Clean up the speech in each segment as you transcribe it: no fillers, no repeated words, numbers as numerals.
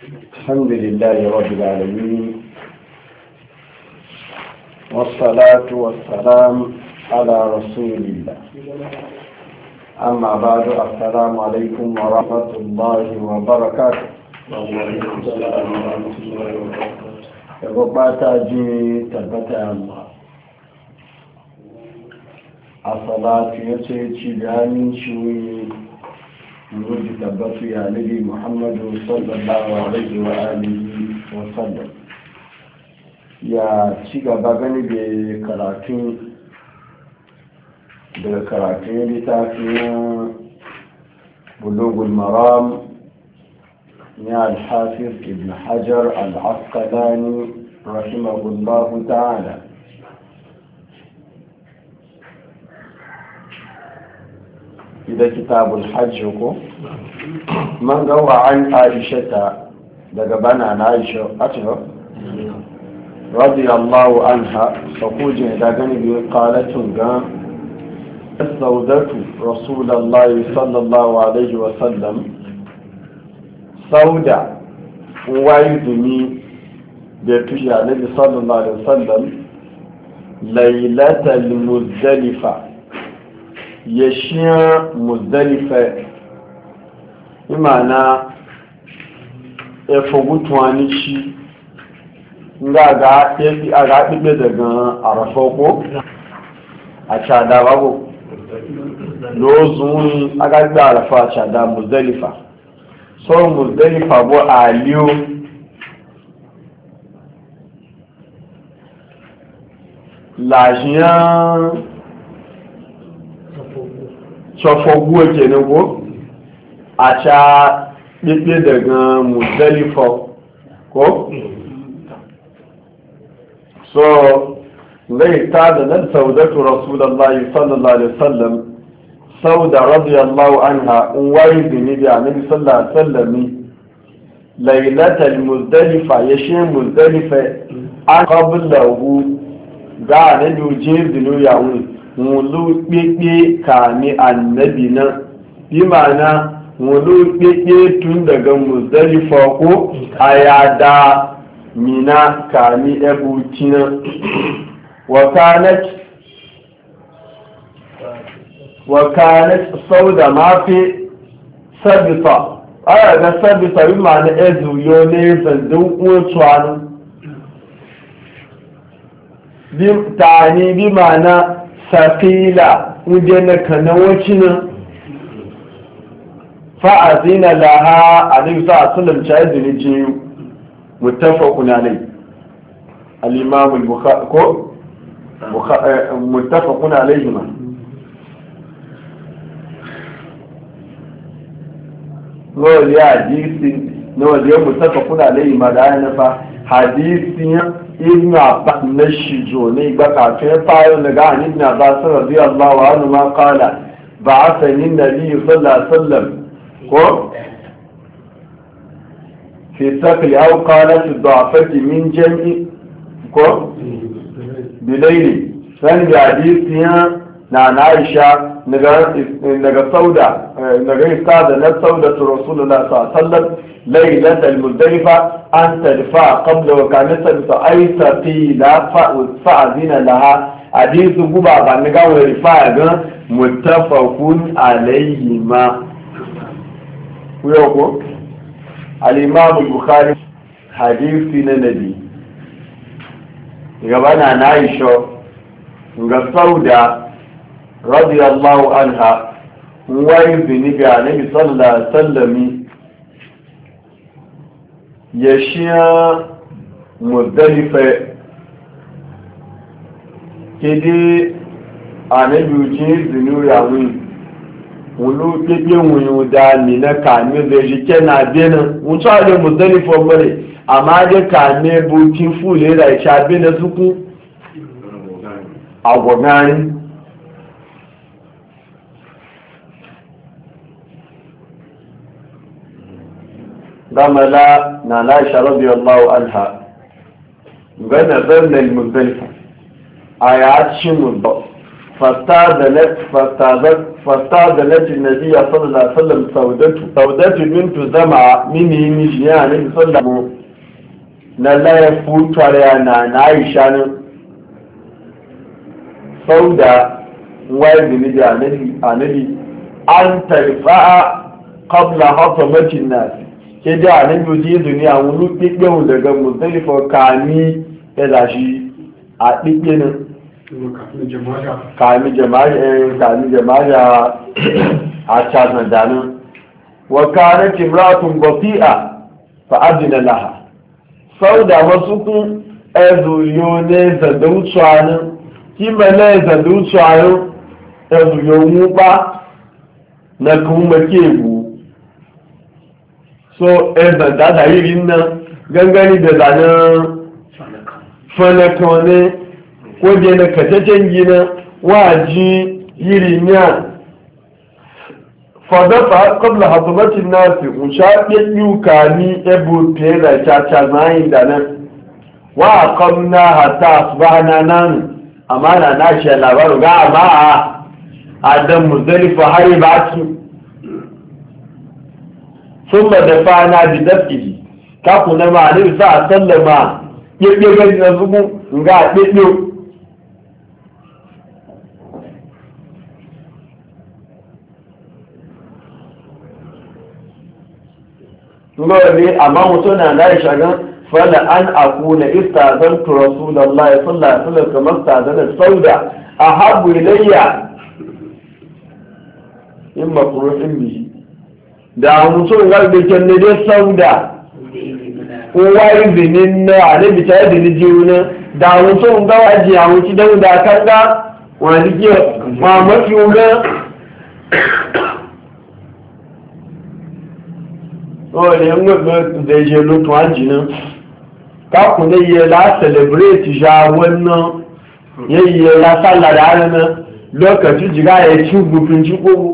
الحمد لله رب العالمين والصلاة والسلام على رسول الله. أما بعد، السلام عليكم ورحمة الله وبركاته. وعليكم السلام ورحمة الله وبركاته. Tabbata ji tabbata Allah. A salatu ya ce ci da aminci nuri tabbatu ya nabi Muhammadu sallallahu alaihi wa alihi wa sallam. Ya ci gaba gani da karatun littafin Bulughul Maram يا الحافظ ابن حجر العسقلاني رحمه الله تعالى. إذا كتاب الحج من روى عن عائشة لقبنا عن عائشة أتها رضي الله عنها فقوج إذا قالت استودت رسول الله صلى الله عليه وسلم sauda wayi dumi da tushe annabi sallallahu alaihi wasallam lailatal muzdalifa yashiya muzdalifa imana efogutuwani shi nga ga tefi aga bibe daga arafa ko a cada babu lozun aga gba arafa a cada muzdalifa so Muzdalifa bo aliyo lajiyan sofogu ake nugo a ca ɗiɗɗe daga Muzdalifa ko so zai ta da nan saudatu rasulallah sallallahu alaihi wasallam sauda radiyallahu anha in wayi zunubi a nabi sallallahu alaihi wasallam lailatul muzdalifa yashe muzdalifa an qablahu ga nabi je zunubi ya wuri mulu bebe kami annabi nan bi ma'ana mulu bebe tun daga muzdalifa ko ayada mina kami ebutina وكانت سودة ما في سبطة أنا سبطة بمعنى إذو يوني فندوق وطوان تعني بمعنى ثقيلة ودينا كنوشنا فأذن لها عليه الصلاة والسلام شاهد نجيو متفق عليه الإمام البخاري متفق عليهما lóòrí àdíìsì lóòrí mutafaqun alayhi màdáyé nípa àdíìsì ibn Abbas na ṣìjò ní ìgbà kàfin fáyọ daga an ibn Abbas radiyallahu anhu ma qala ba'athani an-nabiy sallallahu alaihi wasallam ko fi saqli aw qalat ad-da'fati min jam'i ko bilayli san da àdíìsì na Aisha daga sauda daga istada na sauda ta rasulullah sallallahu alaihi wasallam lailat al-muzdalifa an tadfa qabla wa kanat tadfa ay taqila fa'azina laha hadithu guba ba ni ga wani fa ga muttafaqun alayhi ma ko al-imam al-bukhari hadithi na nabi gabana na Aisha ga sauda radiyallahu anha wai binibi annabi sallallahu alaihi wasallam yashiya muzdalifa kidi annabi ji zinu yawi wulu kidi wunu da ni na kame da jike na bena mutu ale muzdalifa bare amma da kame bukin fule da ya bena zuku agogani ramala na Aisha radiyallahu anha ga nazarna al-muzdalifa ayat shi mudda فاستاذنت النبي صلى الله عليه وسلم سودة بنت زمعة من مجيان صلى الله عليه وسلم لا يفوت علينا عائشة سودة وابن النبي أن ترفع قبل حطمة الناس كده النبي يجي دنيا ولو تيجوا daga Muzdalifa kami ya zashi a dikinin kami jama'a a casan danin wa kanat imratun bati'a fa adina laha sauda wasu kun ezuyo ne zadautswanin kimele zadautswanin ezuyo mu ba na kuma kebu so ezan da yi nan gangani da zanen fanakone ko je na kacacen gina waji yirinya fadafa qabla hadabatin nasi ushaɓe yuka ni ebo pera caca zayin da nan wa aqamna hatta asbahna nan amana na shi labaru ga amma adam Muzdalifa har ba ki thumma dafa'na bi daf'ihi ka kuna ma ne sa sallama yake ga na zugu ga dede ngole amma mutuna na shagan fala an akuna istazantu rasulullahi sallallahu alaihi wasallam kama istazana sauda ahabbu ilayya in makruhin bihi da mutum ga da kenne da sauda kowa izinin na anabi ta da jiuna da mutum ga waje a wuci da kanga wani ke ma mafi ga wani yan gwagwa da je lutu hanjinin kaku ne yi la celebrate ja wannan yayi la sallah da hannun lokacin jiga ya ci gufin ci kogo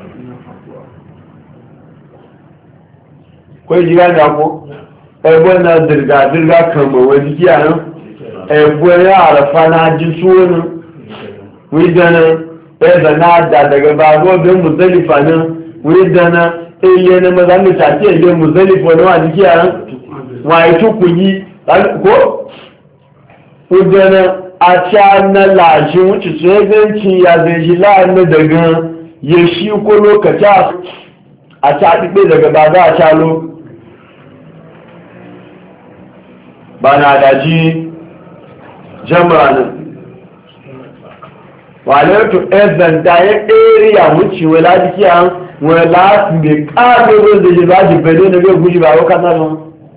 kwai jiga da ko ẹgbẹ́ na dirga kama wani kiyayen ẹgbẹ́ ya arafa na ji suwanu widana ẹzà na da daga bagobin Muzdalifa nan widana iye na mazami tafi ile Muzdalifa na wani kiyayen wani tukuyi ko widana a ca na lashe wuce tsoyanci ya zai ji la'ani daga ya shi ko lokaci a ca ɗiɓe daga baga a calo ba na daji jamanin walartu ezan da ya ɗere ya wuce wala jiki an wala mai ƙaƙe da ji ba ji bane na bai guji ba waka sanar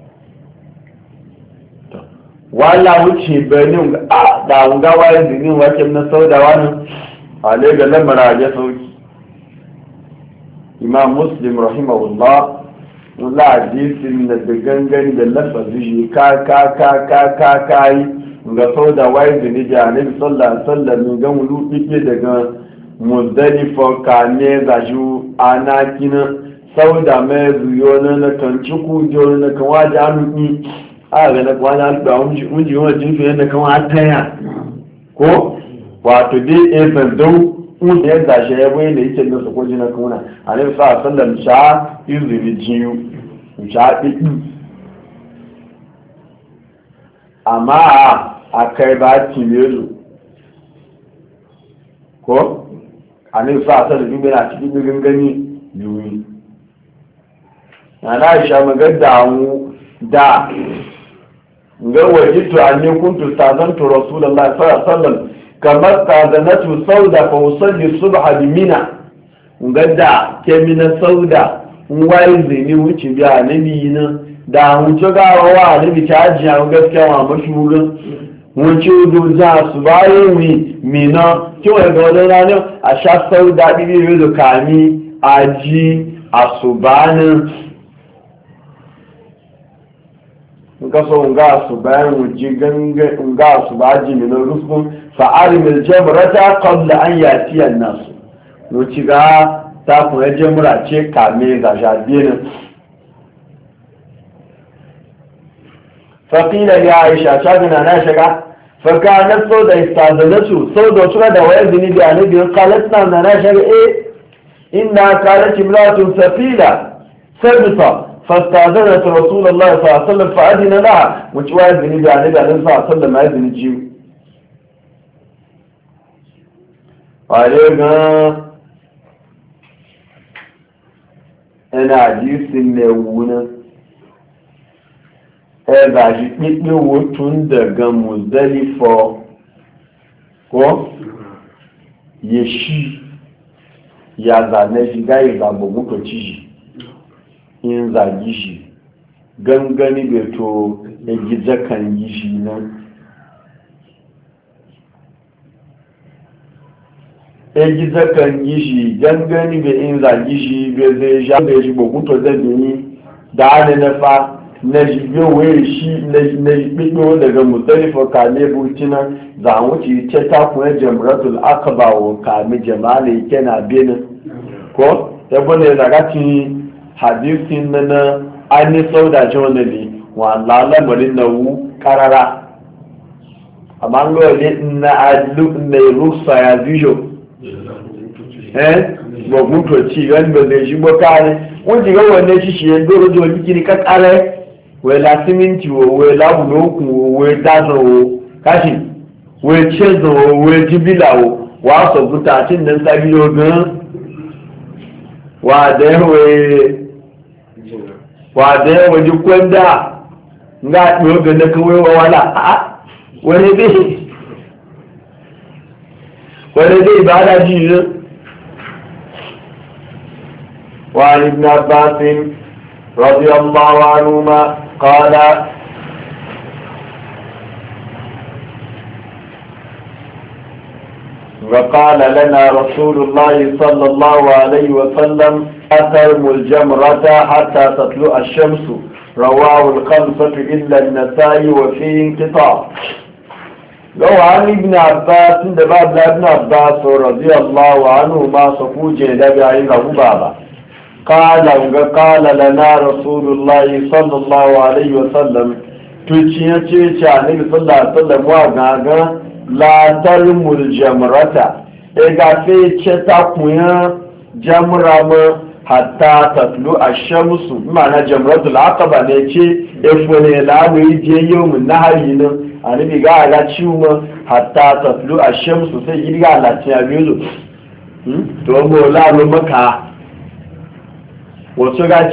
wala wuce bane da wunga wayan zinin waken na sau da wani wale ga lamara ya sauki imam muslim rahimahullah wala hadisin da gangan da lafazi shi ka yi ga sau da wayan zini da annabi sallallahu alaihi wasallam ga wulu dike daga Muzdalifa kane da ju anakina sau da mai zuyo na kan ciku jo na kan waje anuki a ga na kwana da unji wani jinsu na kan wataya ko wato dai efen dau un ya da shi ya bai da yake da su ko jina kuna annabi sallallahu alaihi wasallam sha izini jiyu sha ɗiɗi amma a kai ba tilezu ko a ne sa ta da dubi na cikin gangani biyu na na isha magar damu da ga wajitu an ne kuntu stazantu rasulallah sallallahu kamar stazanatu sauda fa usalli subha bi mina gadda ke mina sauda wai zini wuce biya nabi na da wuce gawa nabi ta ajiya gaskiya wa mashugan wuce doza su bayan mina kíwọ̀n ẹ̀gbọ́n ọdún ránà àṣà sọ́ọ́dá bíbí ìrìnlò kàmí ají àṣùbánà nǹkan sọ ǹgá àṣùbánà wùjí gángan ǹgá àṣùbájì mìíràn rúfún fa'ari mai jẹ́mùrátà kọ́bla an yà tí yà nasu wùcí ga takùn ẹ jẹ́mùrà ce kàmí zàṣàbínà faƙila ya aisha shagina na shiga فكانت سودة استاذنته سودة شرد ويزني بأنبي قالتنا أننا شرع إنها كانت امرأة سفيلة سبطة فاستاذنت رسول الله صلى الله عليه وسلم فأذن لها ويزني بأنبي صلى الله عليه وسلم أذن الجيو وعليها أنا عجيس النوونا ẹ̀bà sí pípín owó tó ń dẹ̀gan Muzdalifa kọ́ yẹ̀ṣí yàzà nẹ́ṣí gáyé ìgbàgbọ́ mọ́tò tíṣì ìnzà yíṣì gangani bai to egizakan yíṣì nan egizakan yíṣì gangani bai inza yíṣì bai zai sha bai shi bokuto zai yi da hannun nafa na jibiyo wayar shi na jibiyo daga Muzdalifa kame butina za a wuce ce ta kuma jamratul akaba wa kame jama'a yake na benin ko yabo ne daga cikin hadisin na an yi sau da jonali wa lalamarin na wu karara amma an gawa ne na alu na rusa ya biyo gbogbo to ci gani ba zai shi bokare wọ́n ti gọ́wọ́ ní ṣíṣe ẹgbẹ́rọ́jọ́ oníkiri kákàrẹ́ wẹ̀lá símíntì o wẹ̀lá bùlókùn o wẹ̀ dáná o káṣì wẹ̀ ṣẹ́zàn o wẹ̀ jíbílà o wà á sọ̀gbúta àti ìdán sábí ogun wà á dẹ́wẹ̀ jí kwẹ́ndà ńgá àti ogun ní kí wọ́n wà láà wọ́n dé ìbáradà jù yìí وعن ابن عباس رضي الله عنهما قال وقال لنا رسول الله صلى الله عليه وسلم لا ترموا الجمرة حتى تطلع الشمس رواه الخمسة إلا النسائي وفيه انقطاع لو عن ابن عباس دباب ابن عباس رضي الله عنهما صفوجه لبعين بابا قال لنا رسول الله صلى الله عليه وسلم tuciya ce ce annabi sallallahu alaihi wasallam wa gaga la tarmul jamrata e ga fe ce ta kuya jamra ma hatta tatlu ash-shamsu ma'ana jamratul aqaba ne ce e fone la ne je yawmun nahari nan annabi ga ciwo hatta tatlu ash-shamsu sai girga la tiya biyo to mo la lo maka wato ga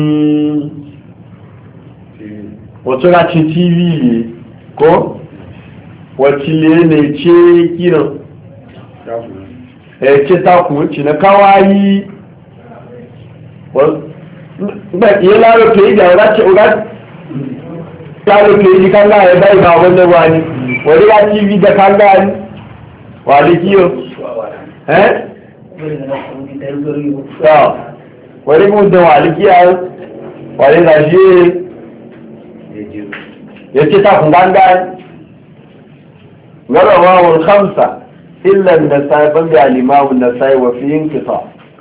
ci tv ne ko wacce ne ce kiran ce takun ci na kawai ba iya laro ke yi da wadace laro ke yi kan gaya bai ba wanda wani wani ya tv da kan gani wani kiyo wani mutum walikiya wani na shi ya ce ta kungangan garawawar hamsa illan da saifan da alimamun da sai wa fiyin kisa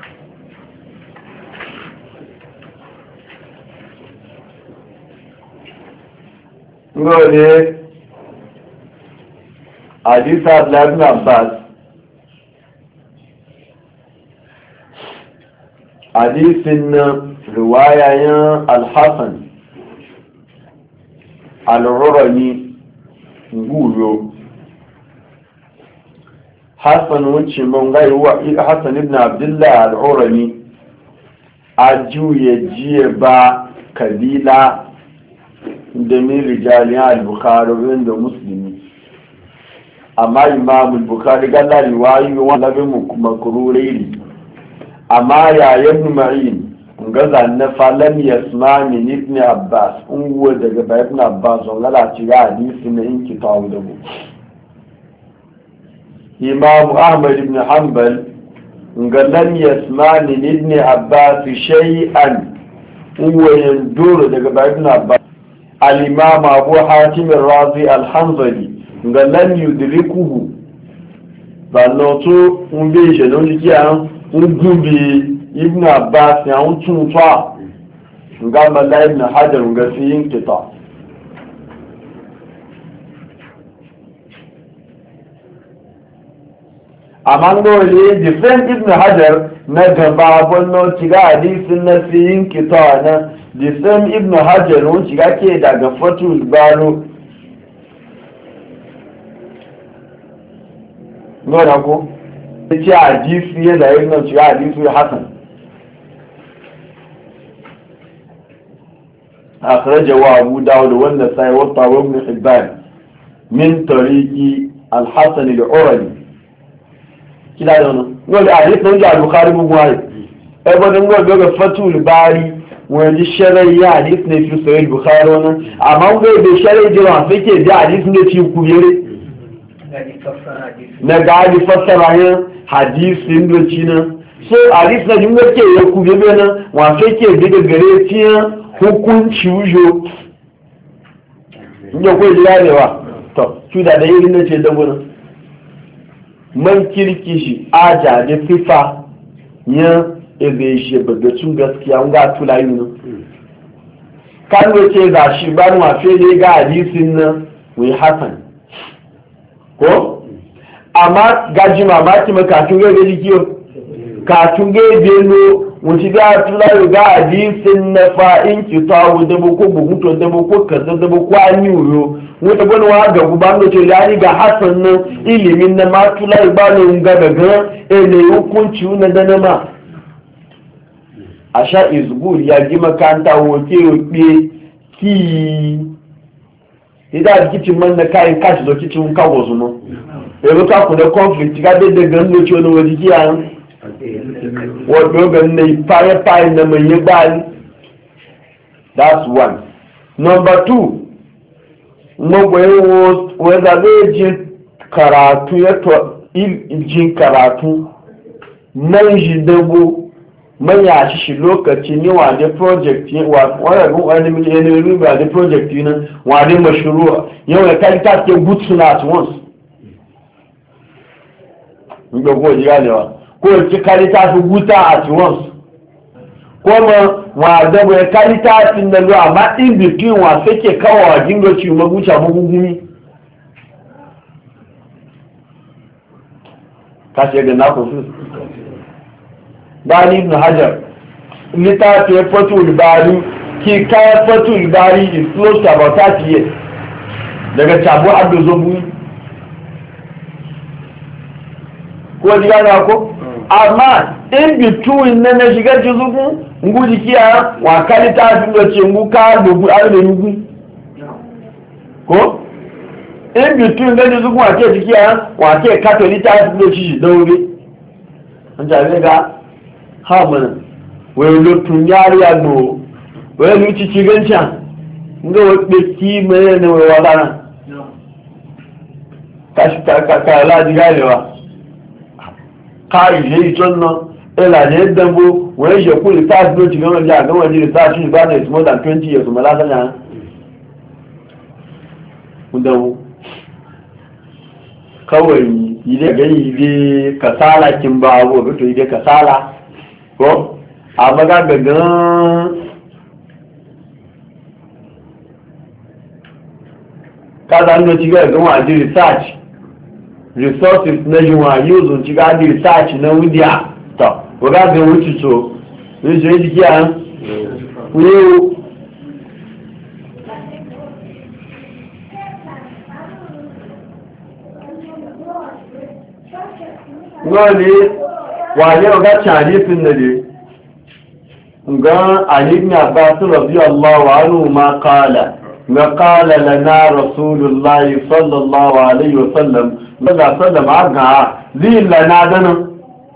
ngode hadisa ibn Abbas hadisin riwayayen al-Hasan al-Urani nguro Hassan wuce mun gai wa Hassan ibn Abdullah al-Urani ajuye jiye ba kabila da min rijalin al-Bukhari da Muslimi amma Imam al-Bukhari galla riwayi wa labin makruri amma yayin Ma'in gaza na falam yasma min ibn Abbas unguwa daga ibn Abbas wala ci ga hadisi na in kitabu da mu Imam Ahmad ibn Hanbal lam yasma min ibn Abbas shay'an unguwa yanduru daga ibn Abbas al-Imam Abu Hatim al-Razi al-Hanbali lam yudrikuhu banoto unbe je no jiya ungubi ibn Abbas ya tún fa nga mala ibn Hajar nga fi yin kita amma ngole different ibn hajar na gaba bonno ciga hadisin na fiyin kita na the same ibn hajar won ciga ke daga fatul baro ngora ko ce hadisi ya da yin ciga hadisi hasan akhrajahu abu dawud wa an-nasai wa tawawi ibn hibban min tariqi al-hasan al-urali kila da wannan wanda hadith nan da al-bukhari mun wai ai wannan wanda ga fatul bari wani sharai ya hadith ne fi sahih bukhari wannan amma wanda bai sharai da wa fake da hadith ne ci kubire na gadi fassara yin hadisin da ci nan so hadith na jin wake ya kubire nan wa fake daga gare tiya hukunci ujo inda ko jirewa to tuda da irin nan ce da wannan man kirki shi aja da fifa ya ebe shi bagatun gaskiya ga tulayi nan kan ce ga shi ba mu afi ne ga hadisin nan wai hasan ko amma gaji mamaki makatun ga jikiyo katun ga beno wuci ga tulayi ga hadisin na fa'in kitabu da ko buguto da ko kaza da ko anyuro wata gwanwa ga gubando ce lari ga hasan nan ilimin na matula ibanin ga daga ele hukunci na dana ma a sha izgur ya gi makanta woke woke ki idan kicin man na kayan kashi da kicin kawo su no ebe ka ku da conflict ga da gando ce wani waje kiya wato ga ne fire na mai yabali that's one. Number two, magwayin wanda zai ji karatu ya to jin karatu man shi dabo man ya shi lokaci ne wa da project wani miliyan ba da project ne wa da mashru'a yau ya kai ta ke good at once ga ko ji ganewa ko ki kai ta fi guta at once kuma wa da bai kai ta tin da ruwa amma in between wa sake kawo jingoci maguca magugumi kashe ga na kofi bani ibn hajar littafi fatul bari ki kayan fatul bari is close to about 30 years daga tabo abdu zobu ko ji gana ko amma in between na na shiga jizugu ngu jikiya wa kalita fi da ce ngu ka dogu arbe nugu ko in between na jizugu wa ke jikiya wa ke katolita fi da ci daure an jare ga hamana wai lotun yari ya no wai luci cigancan nga wadda ki mai ne wai wadana kashi ka laji ganewa kai je ton no ela ne dambo wai je ku ta do ci gama ja gama ji ta ci ba ne more than 20 years mala sana kundawo kawai ide ga ide kasala kin ba abu to ide kasala ko amma ga gangan kada ndo ci ga gama ji research resources na yiwa use ci ga di research na widia to ko ga ga wuci so ni je di kiya ku wani waje ga hadisin da ne ga Ali ibn Abbas radiyallahu anhu ma qala ma qala lana rasulullahi sallallahu alaihi wasallam daga sallama ga lana dana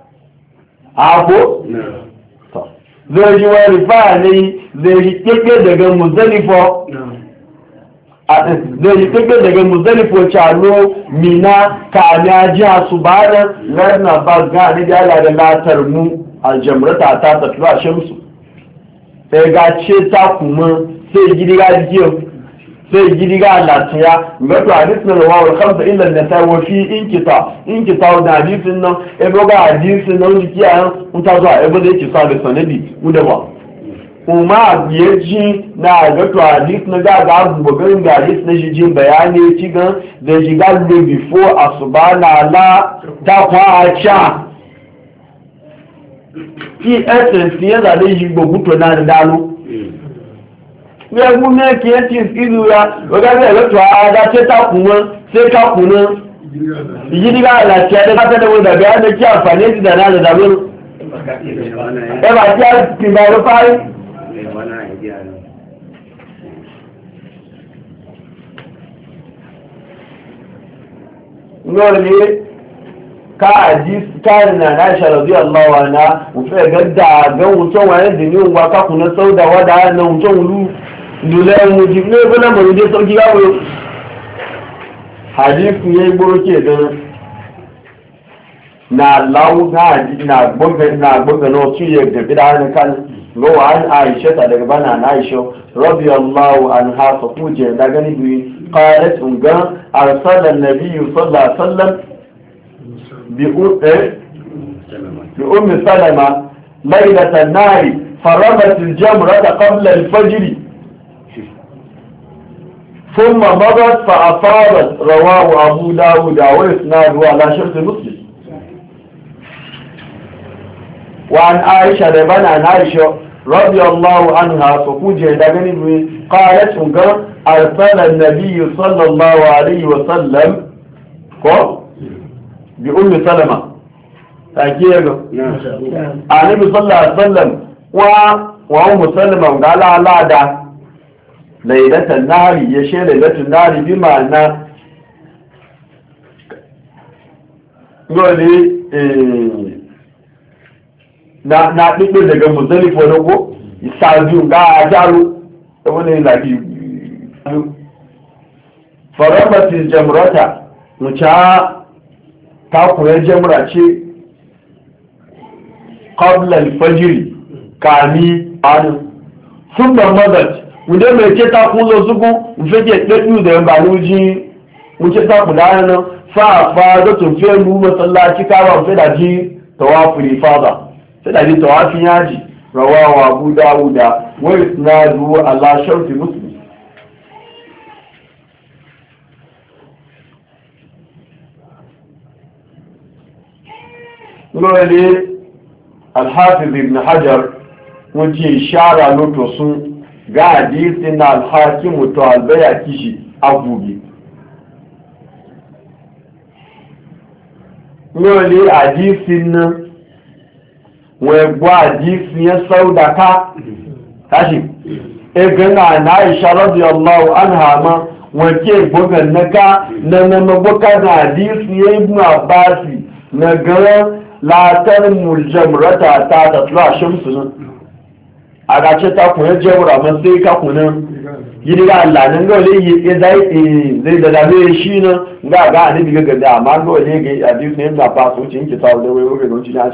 abu zai yi wa rifani zai yi kike daga muzdalifa zai yi kike daga muzdalifa chalo mina kana jiya subhana larna ba ga ni da Allah da latar mu aljamrata ta tatwa shamsu sai ga ce ta kuma sai gidiga jiyo sai gidiga latiya ngato hadisin rawahu al-khamsa illa an-nasai wa fi inkita da hadisin nan ebo ga hadisin nan jikiya mun ta zuwa ebo da yake sa da sanadi mu da ba kuma biyaji na ga to hadis na ga bugan ga hadis na jijin bayani ci ga da jiga lo before asubana la ta kwa acha ki essence ya da yi gbogbo to na da dalo we mu me ki ilu ya o ga le to ada se ta kun won se ta kun na yi diga la ti ada ta da wo da ga da ki afani ti da na da lo e ba ti ti ba ro pai ngole ka hadis kan na Aisha radiyallahu anha u fe gadda ga wuton wani dini wa ka kuna sauda wada na wuton lu dule mu ji ne bana mu je sauki ga wo hadis ne gboro ke da na lawu na gbogbo no tu ye da bidan kan go an Aisha ta daga bana na Aisha radiyallahu anha fa kuje da gani bi qalat unga arsala an-nabiy sallallahu alaihi wasallam بأم سلمة ليلة النار فرمت الجمرة قبل الفجر ثم مضت فأصابت رواه أبو داود وإسناده على شرط مسلم وعن عائشة لبنى عن عائشة رضي الله عنها فقوجه دغني قالت أرسل النبي صلى الله عليه وسلم بأم سلمة تأكيد النبي صلى الله عليه وسلم وأم سلمة قال لا دا ليلة النهر يشير ليلة النهر بمعنى يقولي na ɗiɗɗe daga Muzdalifa na ko isabiyu ga a jaro da wani lafi faramatin jamrata wuce ta kuwa jamra ce qabla al-fajr kami anu sun da madat wanda mai ce ta kuzo zugu fake daddu da baluji wuce ta kula nan fa da tun fe mu masallaci ka ba fe da ji tawaful ifada sai da ji tawafin yaji rawahu abu dawuda wa isnadu ala sharti muslim lórí alhafiz ibn hajar wọ́n ti ṣára lótò sún gáàdì sínú alhakimu tó albaya kishi abubi lórí àdísí náà wọ́n gbọ́ àdísí yẹn sáúdàká tashi egana na aisha radiyallahu anha ma wọ́n ke gbọ́gàn naka na magbọ́ká na àdísí yẹn ibn abbasi na gara latar muljamrata ta tatla shamsu a gace ta kuwa jamura man sai ka kunan gidi ga Allah nan ga wale zai da dame shi nan ga annabi ga gada amma ga wale ga hadisi ne da fa so cin ki ta da wai wai don ci na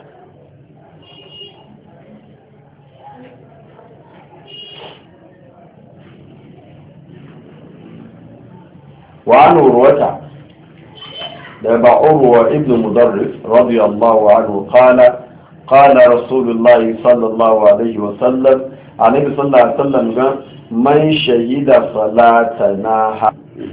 wa nurwata دابا عروة ابن مدرس رضي الله عنه قال رسول الله صلى الله عليه وسلم عن النبي صلى الله عليه وسلم من شهد صلاتنا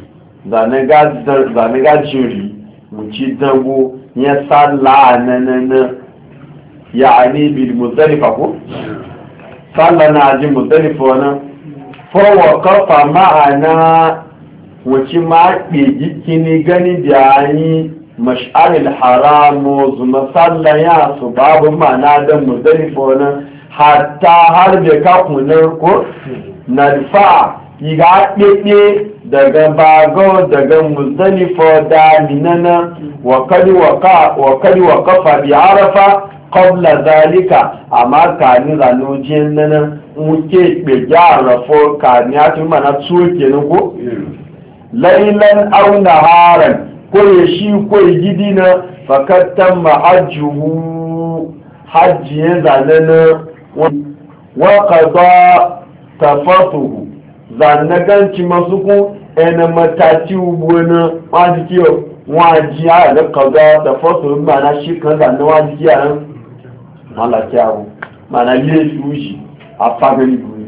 zanaga jiri muci dango ya salla nanana yani bil muzdalifa ko salla na ji muzdalifa wannan fa waqafa ma'ana wace ma ke jikini gani da yi mash'aril haramu zuma sallaya su babu mana da muzdalifa wani hatta har da kakunan ko narfa yi ga ɗeɗe daga bago daga muzdalifa da minana wa kadi wa kafa bi arafa qabla zalika amma kani zanojin nana muke ɓe gyara kani ya tun mana tsoke na ko lailan aw naharan ko ya shi ko ya gidi na fakattan mahajjuhu hajji ya zanana wa qada tafatuhu zanaganci masu ku ena matati ubuna wajikiyo wajiya da qada tafatuhu mana shi kan zanan wajiya nan malakiyawo mana le shuji afagani buri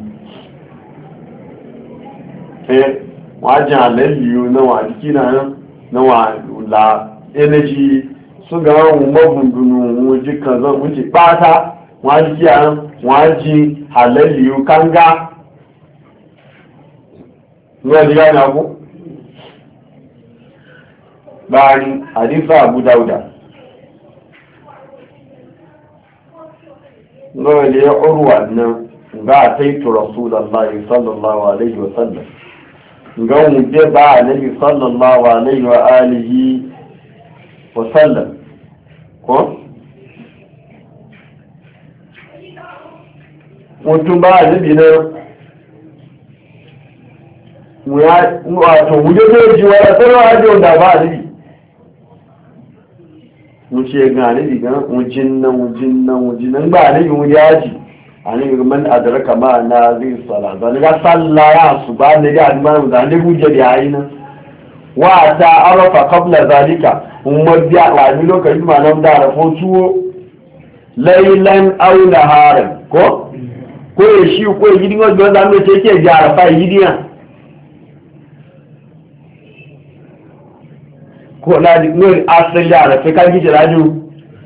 wajen halalliyo na wa jiki na wa la energy su ga mabundunu wuji kanzan wuji bata waji yan waji halalliyo kanga zuwa jiga na ku bayan hadisa abu dauda zuwa da ya urwa nan ga a taitu rasulallah sallallahu alaihi wasallam ga wuce ba a nabi sallallahu alaihi wa alihi wasallam ko? mutum ba a nabi na wato wuje zai ji wa tsarwa ajiyar da ba a nabi wuce ga nabi ga wujin nan ba a nabi wuje aji a nabi man adraka ma na zai sala zane ga sallaya su ba na da almanu zane hujjar yayi nan wa ta arafa qabla zalika umma wa ni lokacin ma nan da rafo tuwo laylan aw naharan ko shi ko yidin go don da me ce ke jara fa yidiya ko la di no asali ara fe kan gije raju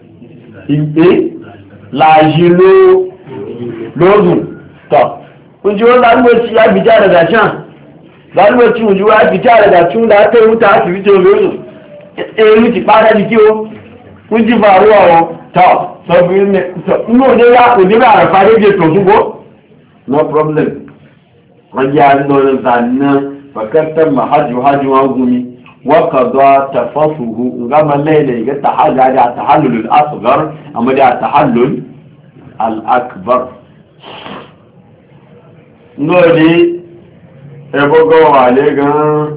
la jilo lozun to kun ji wannan lokaci ya bija daga can zalunci mu ya bija daga tun da aka yi wuta asibiti lozun muti fara di kiwo kun ji faruwa o to sabi ne to no ne ya ko ne ba fare je to sugo no problem an ya no zanna fakatan mahaju wa gumi wa qada tafasuhu ngama laila ga tahaga da tahallul al-asghar amma da tahallul al-akbar ngoli ebogo wale gan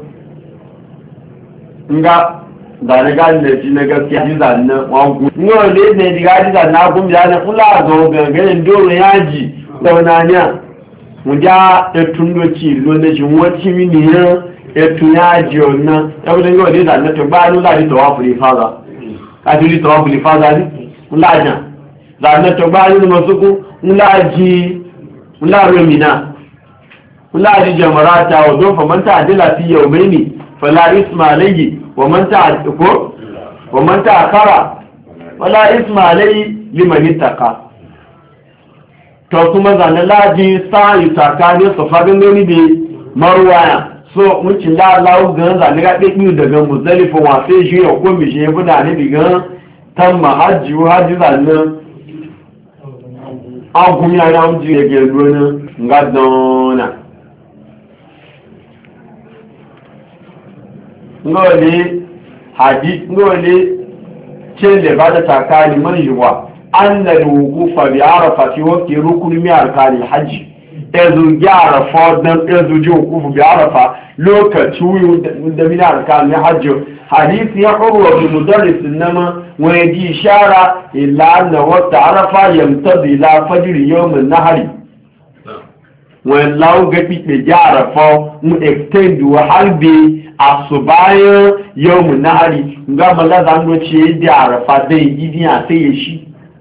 nga da ne ga ne ji ne gaskiya ji da ne wagu ngoli ne ji ga ji da na gum ya ne kula go ga ga ndoro yaji da wananya mu ja etundo ci lo ne ji woti mini ya etu yaji onna e wo ngoli da ne to ba lu la di to wa fuli faza ka di to wa fuli faza ni ulaja da ne to ba lu mo suku ulaji ularumina ulaji jamarata wa don faman ta'dila fi yawmaini fala isma alayhi wa man ta'ako wa man ta'akara wala isma alayhi liman ittaqa to kuma zanan laji sai takani safadin ne bi marwaya so mun ci la lawo gan zan ga dai daga muzdalifa wa sai shi ko mi shi buna ne bi gan tamma hajji zanan agumi ara un ji ege gbona ngadona ngole hadith ngole chele bada takali manjuwa anna al-wuqufa bi arafa fi waqti rukn min arkan al-hajj ezu jarafa dan ezu ji wuqufu bi arafa lokaci da min arkan al-hajj hadith ya urwa bi mudarris inma ويجي إشارة إلا أن وقت عرفة يمتد إلى فجر يوم النهر والله قبل بجارفة مؤكتند وحلبي الصبايا يوم النهر نقام الله ذنبه شيء دي عرفة دي يدي عسيشي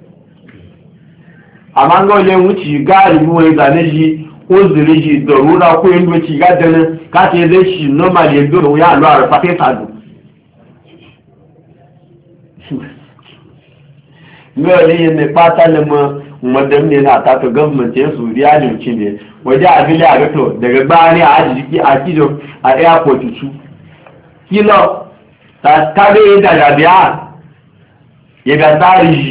أما نقول لهم وشي قال مويزا نجي وزريجي ضرورة وكوين وشي قادنا كاتي ذيشي نومال يدور ويعلو عرفة تسعدو lóòrè yìí ní pátá lè mọ mọ̀dẹ́m ní àtàtò gọ́ọ̀mẹ̀ntì ẹ̀sùn rí àjòkí ni wọ́n jẹ́ àbílẹ̀ àrẹ́tọ̀ dẹ̀gẹ̀ gbá ní àjíjí àjíjọ airport tú kí lọ tàbí ìdàgbàbí à ìgbàtàrí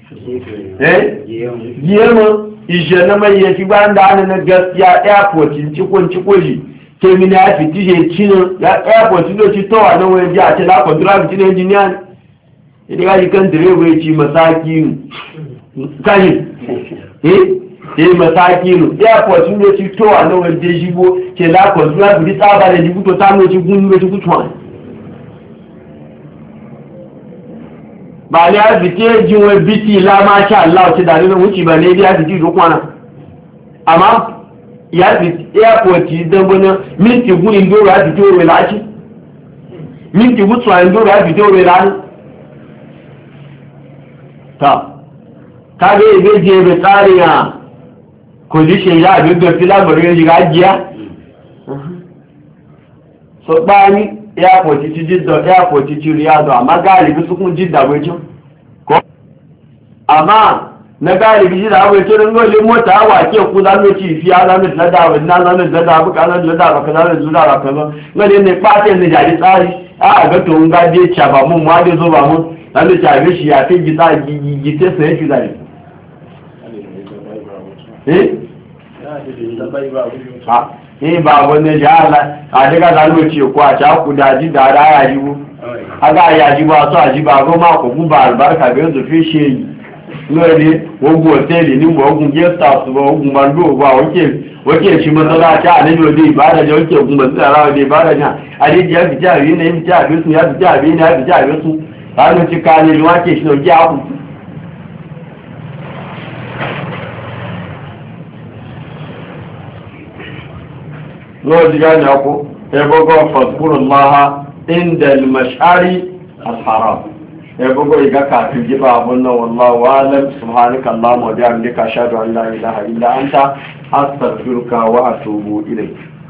yìí mọ́ ìṣẹ́ náà yẹ ti gbá ń dáa nínú gẹ́síà airport chíkó yìí kémi ní àfi tíṣe chino airport ló ti tọ́ wà lọ́wọ́ ẹjẹ́ àti lákọ̀ọ́dúnrà tí ní ẹnjìníà idan ya kan direba ya ci masakinu kashi masakinu airport ne ci towa na wajen shigo ke lakon zuwa buri tsaba da jibuto ta noci gun ci kutuwa ba ne a fite jinwar biti la masha Allah ce da nuna wuce ba ne ya fiti dokwana amma ya fiti airport don bane minti gunin doro ya fito wai laci minti gutsuwa doro ya fito wai laci ta kage ibe je be tsariya condition ya bi ga filabarin jiga jiya so bani airport ti jidda airport ti riyadu amma galibi su kun jidda wajen ko amma na galibi jidda wajen don gole mota hawa ke ku za mu ci fiya za mu lada wannan za mu lada buka za mu lada baka za mu lada baka zo ngale ne paten ne jadi tsari a ga to nga je chaba mun ma de zo ba mun dan da chabe shi ya fi gita gite sai fi zai ba wani jala a daga zalo ce ko a ta ku daji da raya jibu aga ya jibu a so a jibu a goma ko guba albarka ga yanzu fi shi lori ogun hoteli ni mo ogun guest house bo ogun mando ba wake shi masala ta ne yo dai ibada je wake ogun masala da ibada nya ali ya bi ja ri ne bi ja bi su ya bi ja bi ne ya bi ja bi su har ci ka ne wake shi no ja ku lord gani ako ebogo fadkurullah inda al-mash'ari al-haram ebogo iga ka tijiba abunna wallahu alam subhanaka allahumma wa bihamdika ashhadu an la ilaha illa anta astaghfiruka wa atubu ilayk